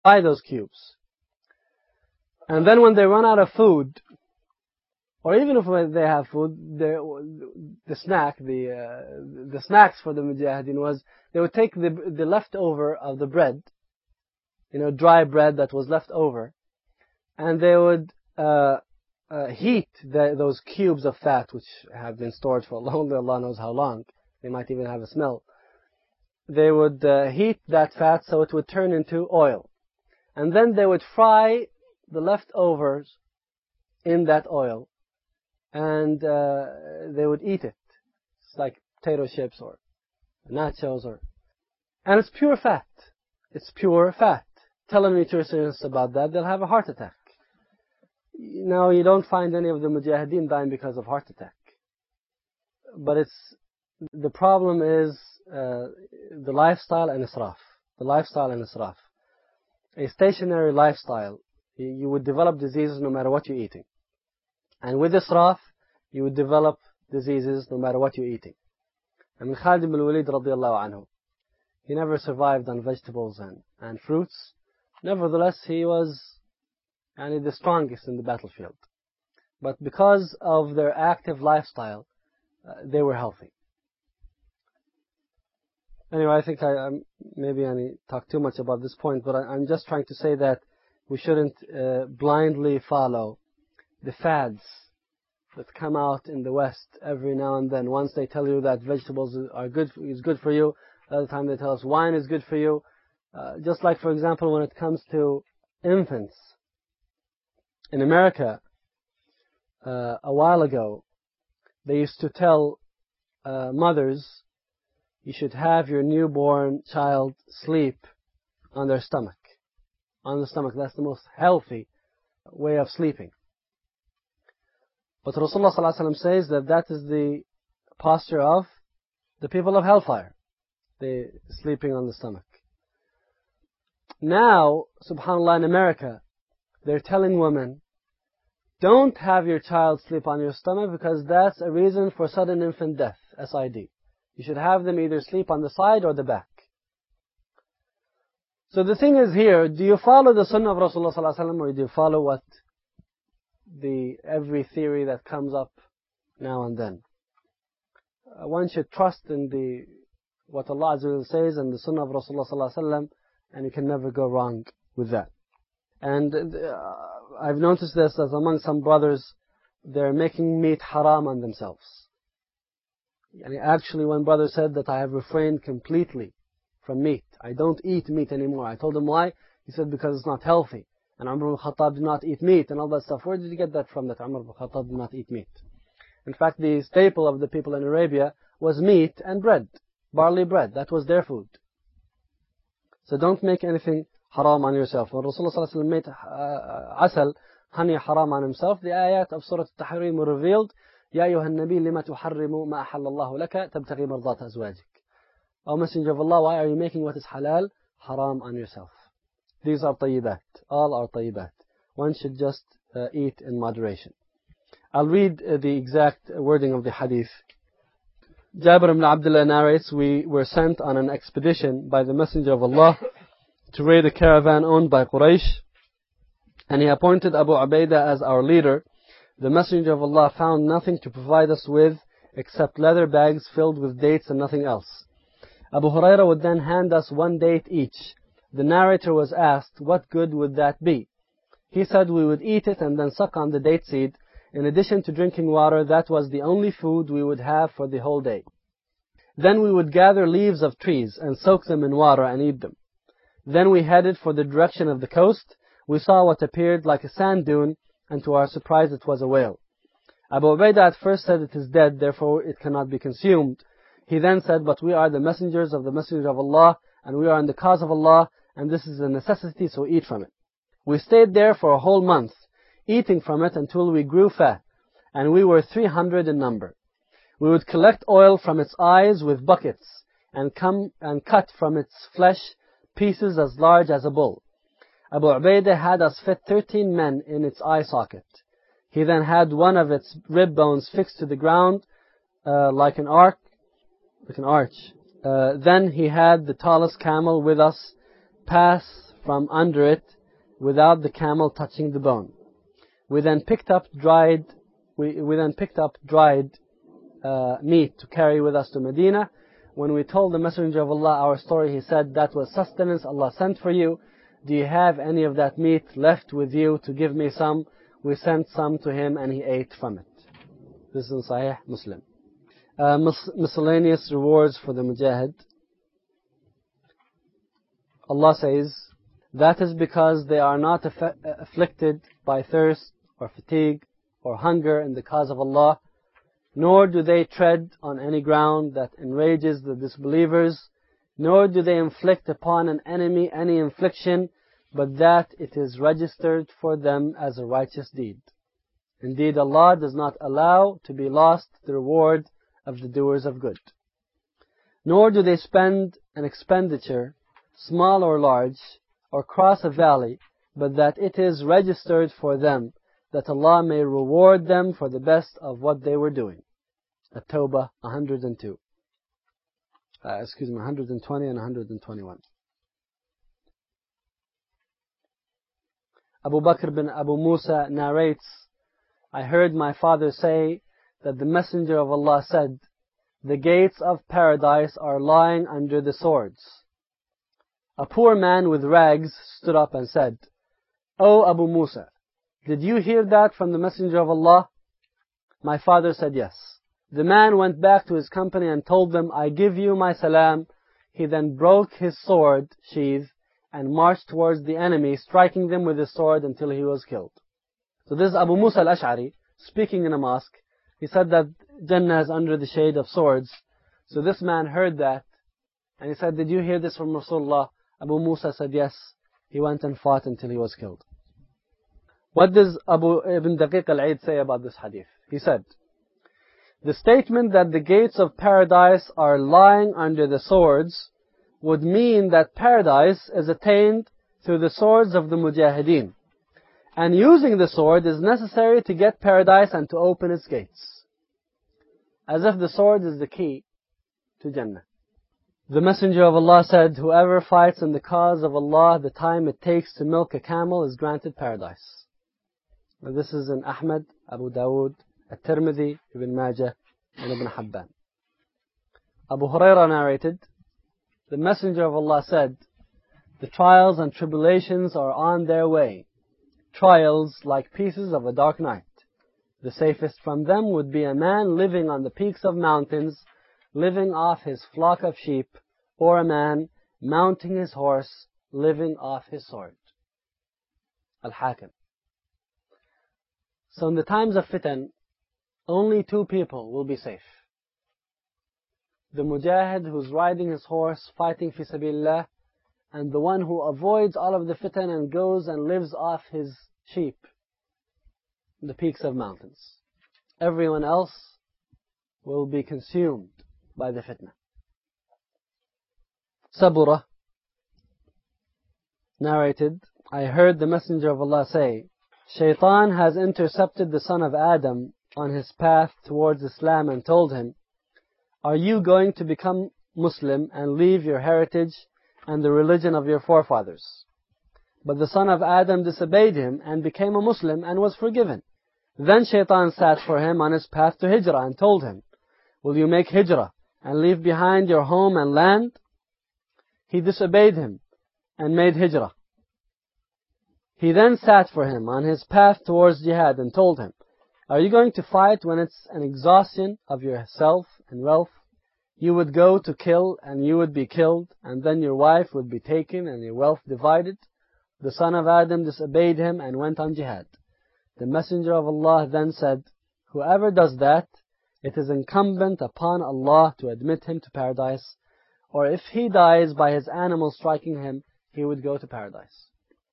buy those cubes. And then when they run out of food, or even if they have food, the snacks for the Mujahideen was they would take the leftover of the bread, dry bread that was left over, and they would heat those cubes of fat, which have been stored for long, Allah knows how long. They might even have a smell. They would heat that fat so it would turn into oil. And then they would fry the leftovers in that oil. And they would eat it. It's like potato chips or nachos and it's pure fat. It's pure fat. Tell a nutritionist about that, they'll have a heart attack. Now, you don't find any of the Mujahideen dying because of heart attack. But the problem is the lifestyle and israf. The lifestyle and israf. A stationary lifestyle, you would develop diseases no matter what you're eating. And with israf, you would develop diseases no matter what you're eating. And Khalid ibn al-Walid radiallahu anhu, he never survived on vegetables and fruits. Nevertheless, he was the strongest in the battlefield. But because of their active lifestyle, they were healthy. Anyway, I think maybe I talk too much about this point, but I'm just trying to say that we shouldn't blindly follow the fads that come out in the West every now and then. Once they tell you that vegetables is good for you, other time they tell us wine is good for you. Just like, for example, when it comes to infants. In America, a while ago, they used to tell mothers, you should have your newborn child sleep on their stomach. On the stomach, that's the most healthy way of sleeping. But Rasulullah ﷺ says that is the posture of the people of hellfire. They sleeping on the stomach. Now, subhanAllah, in America, they're telling women, don't have your child sleep on your stomach because that's a reason for sudden infant death, SID. You should have them either sleep on the side or the back. So the thing is here, do you follow the sunnah of Rasulullah ﷺ or do you follow every theory that comes up now and then? One should trust in what Allah Azza wa Jalla says and the sunnah of Rasulullah ﷺ, and you can never go wrong with that. And I've noticed this as among some brothers, they're making meat haram on themselves. And actually, one brother said that I have refrained completely from meat. I don't eat meat anymore. I told him why. He said because it's not healthy. And Umar ibn Khattab did not eat meat and all that stuff. Where did you get that from, that Umar ibn Khattab did not eat meat? In fact, the staple of the people in Arabia was meat and bread, barley bread. That was their food. So don't make anything haram on yourself. When Rasulullah ﷺ made asal, honey, haram on himself, the ayat of Surah Al-Tahrim were revealed. يا أيها النبي لما تحرم ما أحل الله لك تبتغي مرضات أزواجك. O Messenger of Allah, why are you making what is halal haram on yourself? These are طيبات. All are طيبات. One should just eat in moderation. I'll read the exact wording of the hadith. Jabir ibn Abdullah narrates, we were sent on an expedition by the Messenger of Allah to raid a caravan owned by Quraysh, and he appointed Abu Ubaidah as our leader. The Messenger of Allah found nothing to provide us with except leather bags filled with dates and nothing else. Abu Hurairah would then hand us one date each. The narrator was asked, what good would that be? He said we would eat it and then suck on the date seed. In addition to drinking water, that was the only food we would have for the whole day. Then we would gather leaves of trees and soak them in water and eat them. Then we headed for the direction of the coast. We saw what appeared like a sand dune, and to our surprise it was a whale. Abu Ubaidah at first said it is dead, therefore it cannot be consumed. He then said, but we are the messengers of the Messenger of Allah, and we are in the cause of Allah, and this is a necessity, so eat from it. We stayed there for a whole month, eating from it until we grew fat, and we were 300 in number. We would collect oil from its eyes with buckets, and cut from its flesh pieces as large as a bull. Abu Ubaidah had us fit 13 men in its eye socket. He then had one of its rib bones fixed to the ground like an arch. Then he had the tallest camel with us pass from under it without the camel touching the bone. We then picked up dried meat to carry with us to Medina. When we told the Messenger of Allah our story, he said, "That was sustenance Allah sent for you. Do you have any of that meat left with you to give me some?" We sent some to him and he ate from it. This is in Sahih Muslim. Miscellaneous rewards for the Mujahid. Allah says, "That is because they are not afflicted by thirst or fatigue or hunger in the cause of Allah, nor do they tread on any ground that enrages the disbelievers, nor do they inflict upon an enemy any infliction, but that it is registered for them as a righteous deed. Indeed, Allah does not allow to be lost the reward of the doers of good. Nor do they spend an expenditure, small or large, or cross a valley, but that it is registered for them, that Allah may reward them for the best of what they were doing." At-Tawbah 102. 120 and 121. Abu Bakr bin Abu Musa narrates, "I heard my father say that the Messenger of Allah said, 'The gates of paradise are lying under the swords.' A poor man with rags stood up and said, 'O Abu Musa, did you hear that from the Messenger of Allah?' My father said, 'Yes.' The man went back to his company and told them, 'I give you my salam.' He then broke his sword sheath and marched towards the enemy, striking them with his sword until he was killed." So this is Abu Musa al-Ash'ari speaking in a mosque. He said that Jannah is under the shade of swords. So this man heard that and he said, "Did you hear this from Rasulullah?" Abu Musa said, "Yes." He went and fought until he was killed. What does Abu Ibn Daqiq al-Eid say about this hadith? He said, "The statement that the gates of paradise are lying under the swords would mean that paradise is attained through the swords of the Mujahideen. And using the sword is necessary to get paradise and to open its gates. As if the sword is the key to Jannah. The Messenger of Allah said, 'Whoever fights in the cause of Allah the time it takes to milk a camel is granted paradise.'" Now this is in Ahmad, Abu Dawood, At-Tirmidhi, Ibn Majah, and Ibn Habban. Abu Hurairah narrated, "The Messenger of Allah said, 'The trials and tribulations are on their way, trials like pieces of a dark night. The safest from them would be a man living on the peaks of mountains, living off his flock of sheep, or a man mounting his horse, living off his sword.'" Al-Hakim. So in the times of fitan, only two people will be safe. The mujahid who's riding his horse, fighting fi sabilillah, and the one who avoids all of the fitan and goes and lives off his sheep in the peaks of mountains. Everyone else will be consumed by the fitna. Sabura narrated, "I heard the Messenger of Allah say, 'Shaitan has intercepted the son of Adam on his path towards Islam and told him, "Are you going to become Muslim and leave your heritage and the religion of your forefathers?" But the son of Adam disobeyed him and became a Muslim and was forgiven. Then Shaitan sat for him on his path to Hijrah and told him, "Will you make Hijrah and leave behind your home and land?" He disobeyed him and made Hijrah. He then sat for him on his path towards Jihad and told him, "Are you going to fight when it's an exhaustion of yourself and wealth? You would go to kill and you would be killed, and then your wife would be taken and your wealth divided." The son of Adam disobeyed him and went on Jihad. The Messenger of Allah then said, "Whoever does that, it is incumbent upon Allah to admit him to paradise, or if he dies by his animal striking him, he would go to paradise."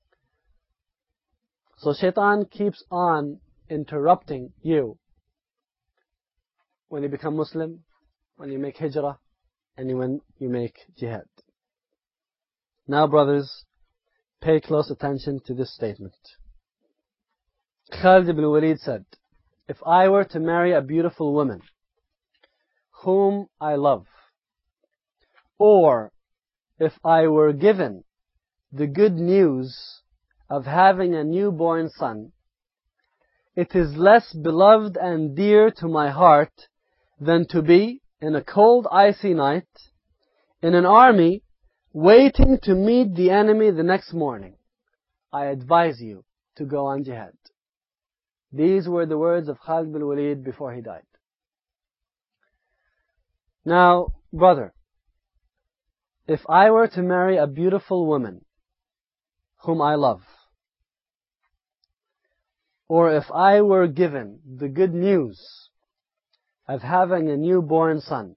So Shaitan keeps on interrupting you when you become Muslim, when you make Hijrah, and when you make Jihad. Now, brothers, pay close attention to this statement. Khalid ibn Walid said, "If I were to marry a beautiful woman whom I love, or if I were given the good news of having a newborn son, it is less beloved and dear to my heart than to be, in a cold, icy night, in an army, waiting to meet the enemy the next morning. I advise you to go on jihad. These were the words of Khalid bin Walid before he died. Now, brother, if I were to marry a beautiful woman whom I love, or if I were given the good news of having a newborn son,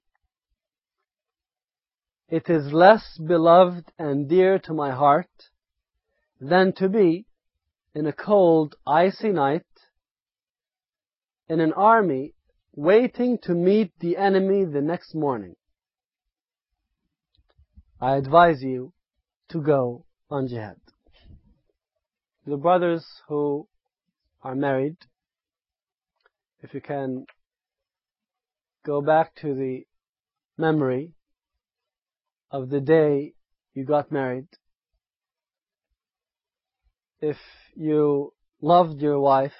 it is less beloved and dear to my heart than to be, in a cold, icy night, in an army, waiting to meet the enemy the next morning. I advise you to go on jihad. The brothers who are married, if you can go back to the memory of the day you got married, if you loved your wife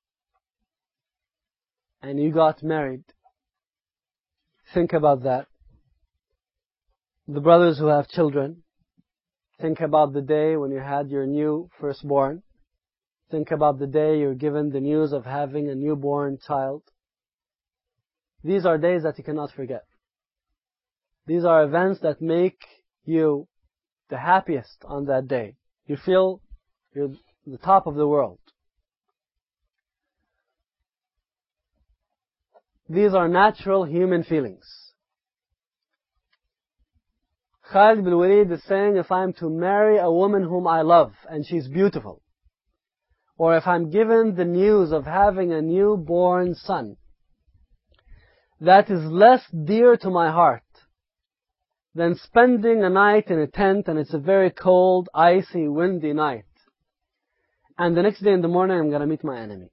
and you got married, think about that. The brothers who have children, think about the day when you had your new firstborn. Think about the day you're given the news of having a newborn child. These are days that you cannot forget. These are events that make you the happiest on that day. You feel you're the top of the world. These are natural human feelings. Khalid bin Walid is saying, if I'm to marry a woman whom I love and she's beautiful, or if I'm given the news of having a newborn son, that is less dear to my heart than spending a night in a tent, and it's a very cold, icy, windy night, and the next day in the morning I'm going to meet my enemy.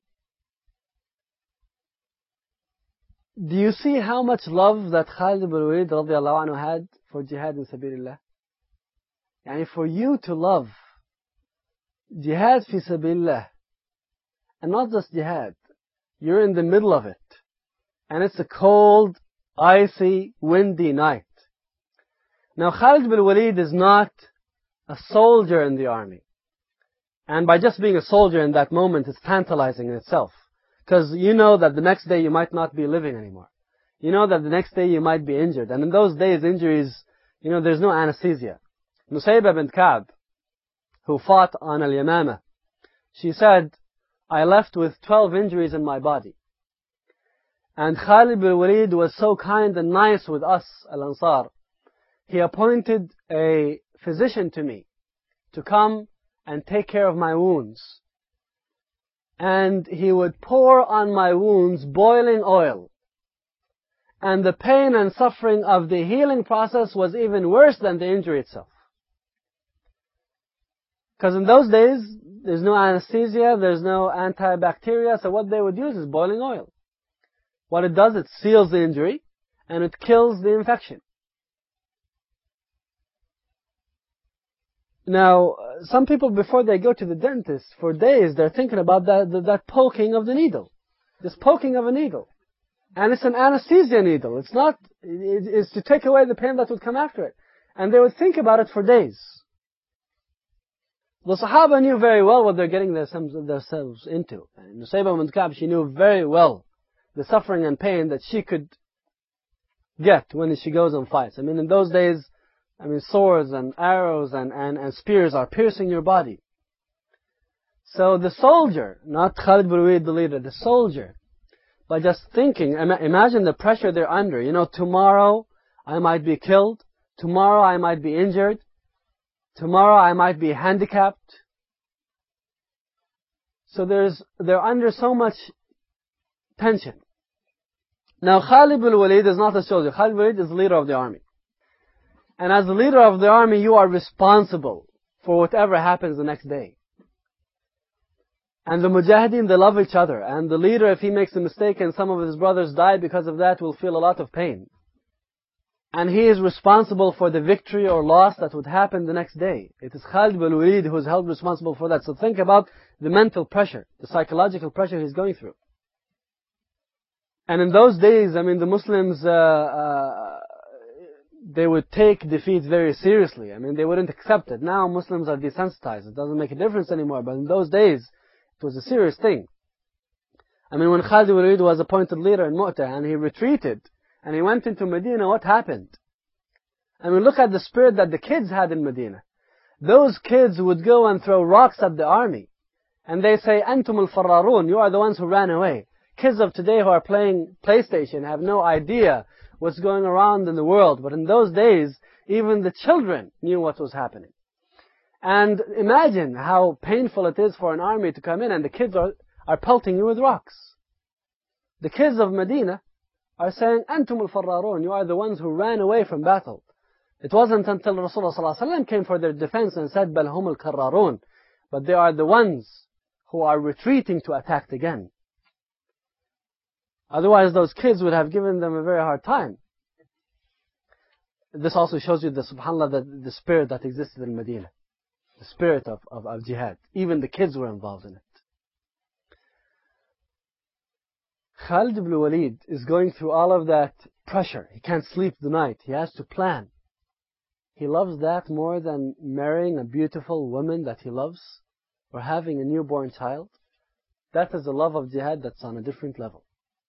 Do you see how much love that Khalid bin Walid radiallahu anhu had for jihad in sabilillah? Yani for you to love jihad fi sabilillah, and not just jihad, you're in the middle of it, and it's a cold, icy, windy night. Now Khalid bin Walid is not a soldier in the army, and by just being a soldier in that moment, it's tantalizing in itself. Because you know that the next day you might not be living anymore. You know that the next day you might be injured. And in those days, injuries, there's no anesthesia. Nusaybah bint Ka'b, who fought on Al-Yamamah, she said, I left with 12 injuries in my body. And Khalid bin Walid was so kind and nice with us, Al-Ansar. He appointed a physician to me to come and take care of my wounds. And he would pour on my wounds boiling oil. And the pain and suffering of the healing process was even worse than the injury itself. Because in those days, there's no anesthesia, there's no antibacteria, so what they would use is boiling oil. What it does, it seals the injury, and it kills the infection. Now, some people, before they go to the dentist, for days, they're thinking about that poking of the needle. This poking of a needle. And it's an anesthesia needle. It's to take away the pain that would come after it. And they would think about it for days. The Sahaba knew very well what they're getting themselves into. And Nusaybah bint Ka'b, she knew very well the suffering and pain that she could get when she goes and fights. In those days, swords and arrows and spears are piercing your body. So the soldier, not Khalid bin Walid the leader, the soldier, by just thinking, imagine the pressure they're under. Tomorrow I might be killed. Tomorrow I might be injured. Tomorrow I might be handicapped. So they're under so much tension. Now Khalid bin Walid is not a soldier. Khalid bin Walid is the leader of the army. And as the leader of the army, you are responsible for whatever happens the next day. And the Mujahideen, they love each other. And the leader, if he makes a mistake and some of his brothers die because of that, will feel a lot of pain. And he is responsible for the victory or loss that would happen the next day. It is Khalid bin Walid who is held responsible for that. So think about the mental pressure, the psychological pressure he's going through. And in those days, the Muslims, they would take defeat very seriously. They wouldn't accept it. Now Muslims are desensitized. It doesn't make a difference anymore. But in those days, it was a serious thing. When Khalid bin Walid was appointed leader in Mu'tah and he retreated and he went into Medina, what happened? Look at the spirit that the kids had in Medina. Those kids would go and throw rocks at the army. And they say, Antum al-Farrarun, you are the ones who ran away. Kids of today who are playing PlayStation have no idea what's going around in the world. But in those days, even the children knew what was happening. And imagine how painful it is for an army to come in and the kids are pelting you with rocks. The kids of Medina are saying, Antum al-Farrarun, you are the ones who ran away from battle. It wasn't until Rasulullah ﷺ came for their defense and said, Bal hum al-Karrarun. But they are the ones who are retreating to attack again. Otherwise, those kids would have given them a very hard time. This also shows you subhanAllah, the spirit that existed in Medina. The spirit of jihad. Even the kids were involved in it. Khalid ibn Walid is going through all of that pressure. He can't sleep the night. He has to plan. He loves that more than marrying a beautiful woman that he loves or having a newborn child. That is the love of jihad that's on a different level.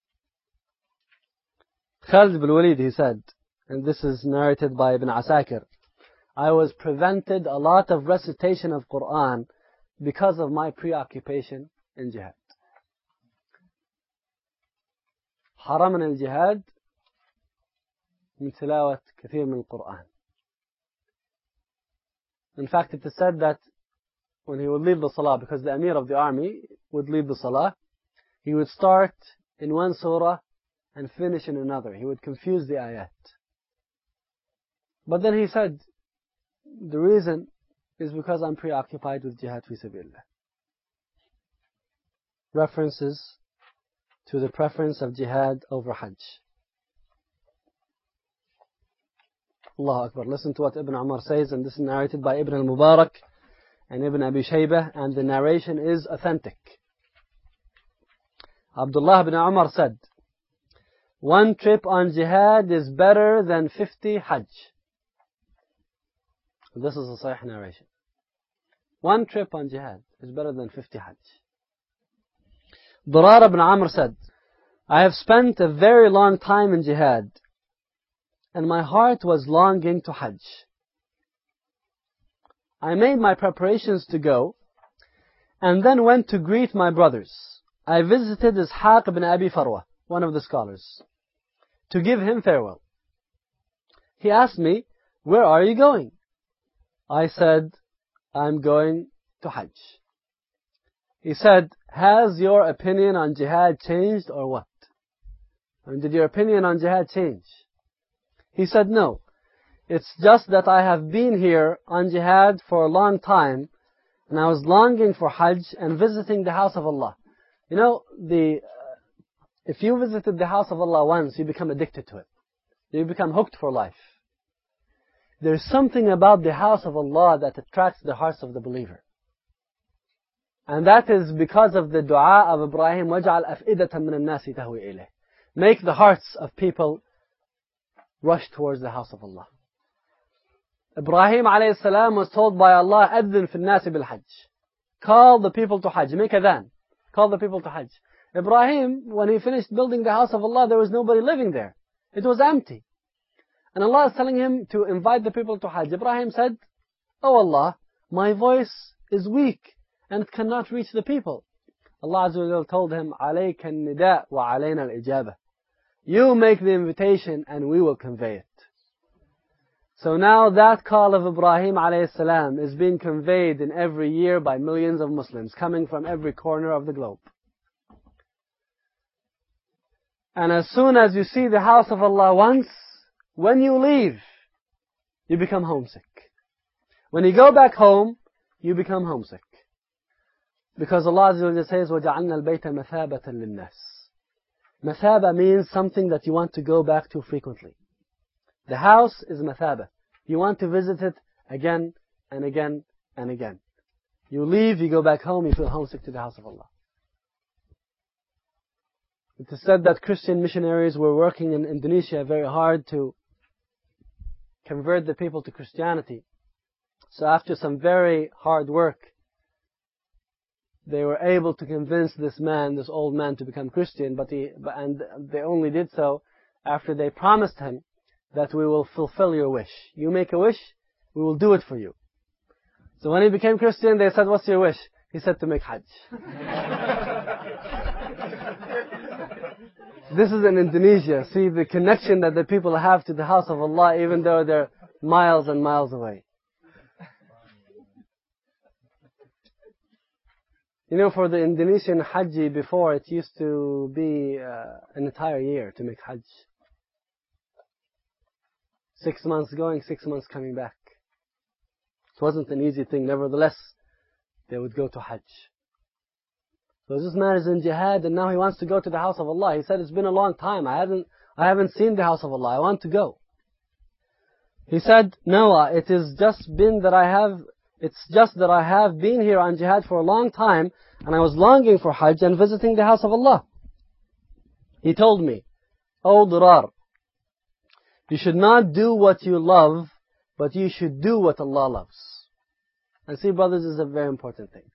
Khalid ibn Walid, he said, and this is narrated by Ibn Asakir, I was prevented a lot of recitation of Quran because of my preoccupation in jihad. حرمنا الجهاد من تلاوة كثير من القرآن. In fact, it is said that when he would lead the salah, because the Amir of the army would lead the salah, he would start in one surah and finish in another. He would confuse the ayat. But then he said, the reason is because I'm preoccupied with jihad fi sabilillah. References to the preference of jihad over hajj. Allahu Akbar. Listen to what Ibn Umar says, and this is narrated by Ibn al-Mubarak and Ibn Abi Shaybah, and the narration is authentic. Abdullah ibn Umar said, one trip on jihad is better than 50 hajj. This is a sahih narration. One trip on jihad is better than 50 hajj. Durar ibn Amr said, I have spent a very long time in jihad, and my heart was longing to hajj. I made my preparations to go, and then went to greet my brothers. I visited Ishaq ibn Abi Farwa, one of the scholars, to give him farewell. He asked me, where are you going? I said, I'm going to hajj. He said, has your opinion on jihad changed or what? Did your opinion on jihad change? He said, no. It's just that I have been here on jihad for a long time, and I was longing for hajj and visiting the house of Allah. If you visited the house of Allah once, you become addicted to it. You become hooked for life. There's something about the house of Allah that attracts the hearts of the believer. And that is because of the dua of Ibrahim, وَجْعَلْ أَفْئِدَةً مِّنَ النَّاسِ تَهْوِي إِلَيْهِ. Make the hearts of people rush towards the house of Allah. Ibrahim alayhi salam was told by Allah, أَذِّن فِي النَّاسِ بِالْحَجِّ. Call the people to hajj. Make adhan. Call the people to hajj. Ibrahim, when he finished building the house of Allah, there was nobody living there. It was empty. And Allah is telling him to invite the people to hajj. Ibrahim said, Oh Allah, my voice is weak and it cannot reach the people. Allah Azza wa Jalla told him, عَلَيْكَ النِّدَاء وَعَلَيْنَا الْإِجَابَةِ. You make the invitation and we will convey it. So now that call of Ibrahim alayhi salam is being conveyed in every year by millions of Muslims coming from every corner of the globe. And as soon as you see the house of Allah once, when you leave, you become homesick. When you go back home, you become homesick. Because Allah Azza wa Jalla says, وَجَعَلْنَا الْبَيْتَ مَثَابَةً لِلنَّاسِ. Mathaba means something that you want to go back to frequently. The house is mathabah. You want to visit it again and again and again. You leave, you go back home, you feel homesick to the house of Allah. It is said that Christian missionaries were working in Indonesia very hard to convert the people to Christianity. So after some very hard work, they were able to convince this old man to become Christian, and they only did so after they promised him that we will fulfill your wish. You make a wish, we will do it for you. So when he became Christian, they said, what's your wish? He said to make Hajj. This is in Indonesia. See the connection that the people have to the house of Allah, even though they're miles and miles away. You know, for the Indonesian Hajji before, it used to be an entire year to make Hajj. 6 months going, 6 months coming back. It wasn't an easy thing. Nevertheless, they would go to Hajj. So this man is in jihad and now he wants to go to the house of Allah. He said, it's been a long time. I haven't seen the house of Allah. I want to go. He said, no, it's just that I have been here on jihad for a long time and I was longing for Hajj and visiting the house of Allah. He told me, O Dirar, you should not do what you love, but you should do what Allah loves. And see, brothers, this is a very important thing.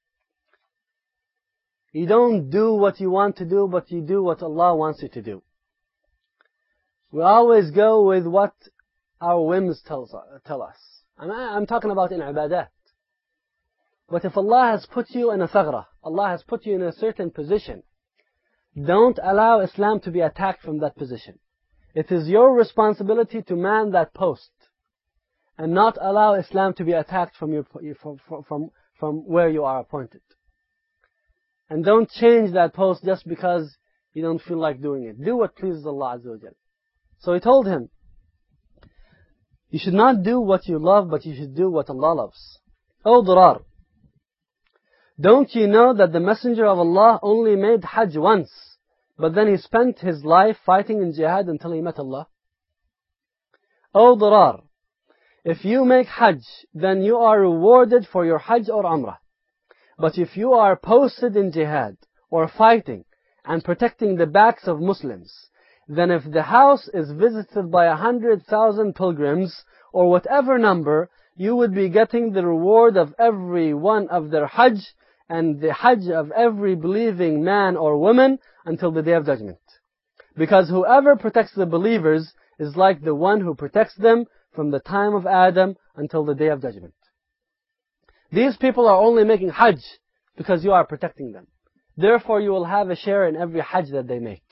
You don't do what you want to do, but you do what Allah wants you to do. We always go with what our whims tell us. I'm talking about in ibadat. But if Allah has put you in a thaghra, Allah has put you in a certain position, don't allow Islam to be attacked from that position. It is your responsibility to man that post and not allow Islam to be attacked from where you are appointed. And don't change that post just because you don't feel like doing it. Do what pleases Allah Azza wa Jal. So he told him, you should not do what you love, but you should do what Allah loves. O Dirar, don't you know that the Messenger of Allah only made Hajj once, but then he spent his life fighting in jihad until he met Allah? O Dirar, if you make Hajj, then you are rewarded for your Hajj or Umrah. But if you are posted in jihad, or fighting, and protecting the backs of Muslims, then if the house is visited by 100,000 pilgrims, or whatever number, you would be getting the reward of every one of their Hajj, and the Hajj of every believing man or woman until the Day of Judgment. Because whoever protects the believers is like the one who protects them from the time of Adam until the Day of Judgment. These people are only making Hajj because you are protecting them. Therefore, you will have a share in every Hajj that they make.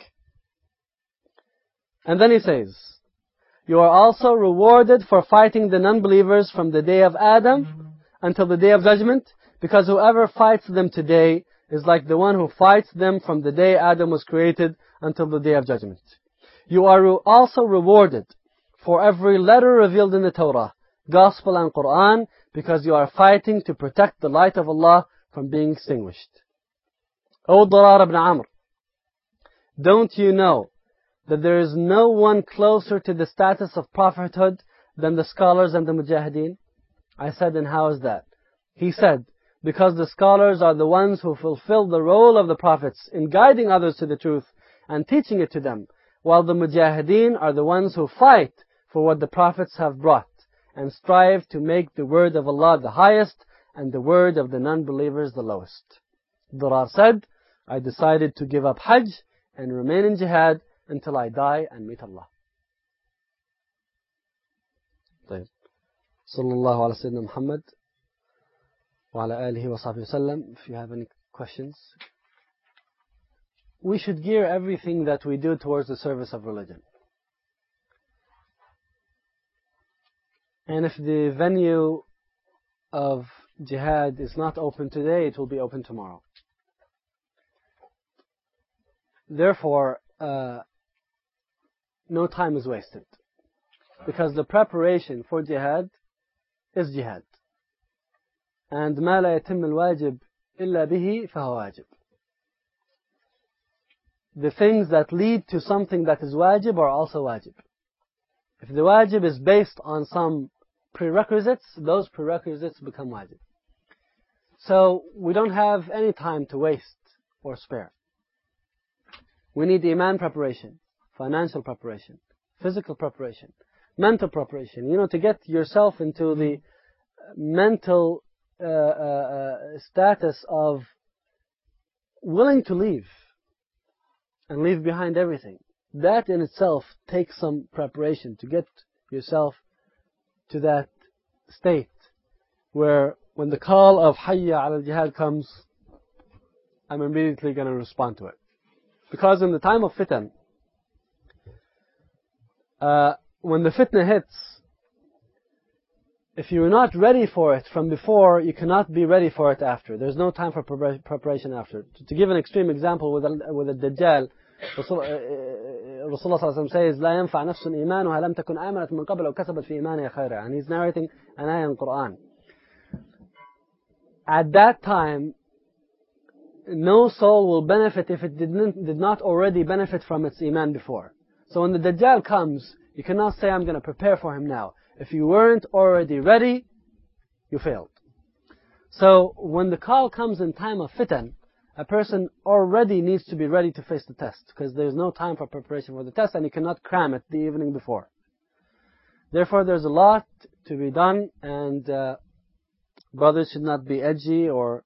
And then he says, you are also rewarded for fighting the non-believers from the day of Adam until the Day of Judgment, because whoever fights them today is like the one who fights them from the day Adam was created until the Day of Judgment. You are also rewarded for every letter revealed in the Torah, Gospel and Quran, because you are fighting to protect the light of Allah from being extinguished. O Dirar ibn Amr, don't you know that there is no one closer to the status of prophethood than the scholars and the mujahideen? I said, and how is that? He said, because the scholars are the ones who fulfill the role of the prophets in guiding others to the truth and teaching it to them, while the mujahideen are the ones who fight for what the prophets have brought and strive to make the word of Allah the highest and the word of the non-believers the lowest. Dirar said, I decided to give up Hajj and remain in jihad until I die and meet Allah. طيب. صلى الله على سيدنا محمد وعلى آله وصحبه وسلم. If you have any questions. We should gear everything that we do towards the service of religion. And if the venue of jihad is not open today, it will be open tomorrow. Therefore, no time is wasted. Because the preparation for jihad is jihad. And ما لا يتم الواجب إلا به فهو واجب. The things that lead to something that is wajib are also wajib. If the wajib is based on some prerequisites, those prerequisites become wajib. So we don't have any time to waste or spare. We need iman preparation, financial preparation, physical preparation, mental preparation. To get yourself into the mental status of willing to leave and leave behind everything. That in itself takes some preparation to get yourself to that state where when the call of Hayya ala al-Jihad comes, I'm immediately going to respond to it. Because in the time of fitan, when the fitna hits, if you're not ready for it from before, you cannot be ready for it after. There's no time for preparation after. To give an extreme example with a Dajjal, Rasulullah ﷺ says, لا ينفع نفس إيمانها لم تكن آمنت من قبل أو كسبت في إيمانها خيرا. And he's narrating an ayah in the Quran. At that time, no soul will benefit if it did not already benefit from its iman before. So when the Dajjal comes, you cannot say, I'm going to prepare for him now. If you weren't already ready, you failed. So when the call comes in time of fitan, a person already needs to be ready to face the test, because there's no time for preparation for the test, and you cannot cram it the evening before. Therefore, there's a lot to be done, and brothers should not be edgy or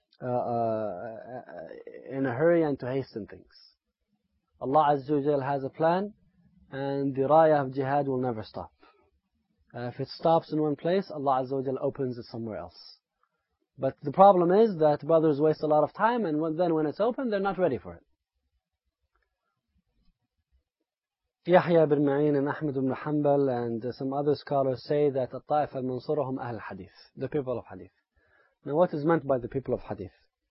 in a hurry and to hasten things. Allah Azza wa Jal has a plan, and the raya of jihad will never stop. If it stops in one place, Allah Azza wa Jal opens it somewhere else. But the problem is that brothers waste a lot of time, and then when it's open, they're not ready for it. Yahya ibn Ma'in and Ahmad ibn Hanbal and some other scholars say that الطائفة المنصورهم أهل الحديث, the people of hadith. Now what is meant by the people of hadith?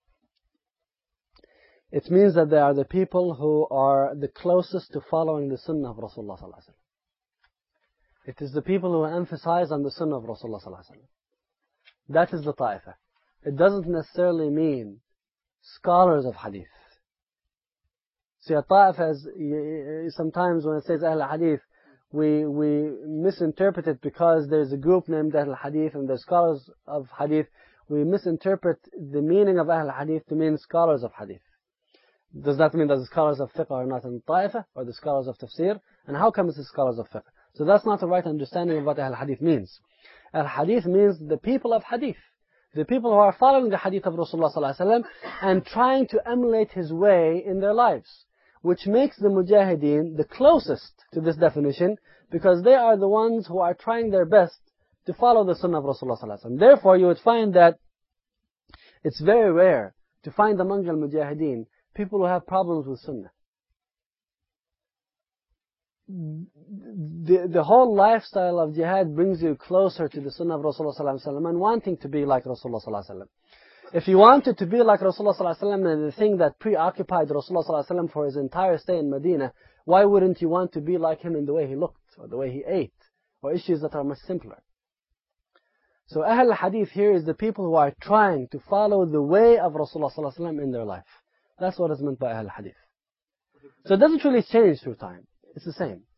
It means that they are the people who are the closest to following the sunnah of Rasulullah sallallahu alaihi wasallam. It is the people who emphasize on the sunnah of Rasulullah sallallahu alaihi wasallam. That is the ta'ifah. It doesn't necessarily mean scholars of hadith. See, a ta'ifah is, sometimes when it says Ahl Hadith, we misinterpret it because there's a group named Ahl Hadith and there's scholars of hadith. We misinterpret the meaning of Ahl Hadith to mean scholars of hadith. Does that mean that the scholars of fiqh are not in ta'ifah, or the scholars of tafsir? And how come it's the scholars of fiqh? So that's not the right understanding of what Ahl Hadith means. Ahl Hadith means the people of hadith. The people who are following the hadith of Rasulullah sallallahu alaihi wasallam and trying to emulate his way in their lives. Which makes the mujahideen the closest to this definition, because they are the ones who are trying their best to follow the sunnah of Rasulullah sallallahu alaihi wasallam. Therefore, you would find that it's very rare to find among al-mujahideen people who have problems with sunnah. The whole lifestyle of jihad brings you closer to the sunnah of Rasulullah sallallahu alaihi wasallam and wanting to be like Rasulullah sallallahu alaihi wasallam. If you wanted to be like Rasulullah sallallahu alaihi wasallam and the thing that preoccupied Rasulullah sallallahu alaihi wasallam for his entire stay in Medina, why wouldn't you want to be like him in the way he looked, or the way he ate, or issues that are much simpler? So Ahl Hadith here is the people who are trying to follow the way of Rasulullah sallallahu alaihi wasallam in their life. That's what is meant by Ahl Hadith. So it doesn't really change through time. It's the same.